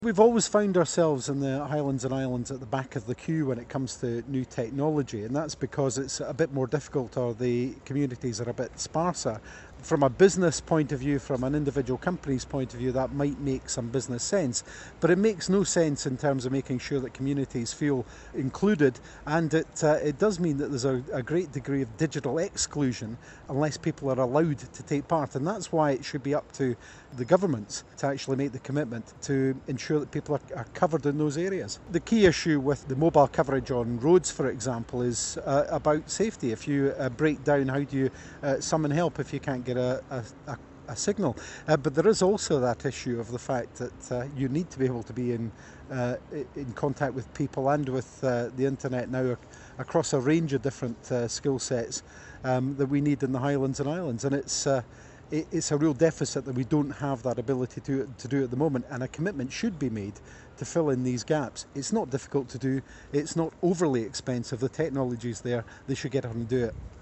We've always found ourselves in the Highlands and Islands at the back of the queue when it comes to new technology, and that's because it's a bit more difficult or the communities are a bit sparser. From a business point of view, from an individual company's point of view, that might make some business sense, but it makes no sense in terms of making sure that communities feel included, and it does mean that there's a great degree of digital exclusion unless people are allowed to take part, and that's why it should be up to the governments to actually make the commitment to ensure that people are covered in those areas. The key issue with the mobile coverage on roads, for example, is about safety. If you break down, how do you summon help if you can't get a signal? But there is also that issue of the fact that you need to be able to be in contact with people and with the internet now across a range of different skill sets that we need in the Highlands and Islands, and it's a real deficit that we don't have that ability to do at the moment, and a commitment should be made to fill in these gaps. It's not difficult to do, it's not overly expensive, the technology's there, they should get on and do it.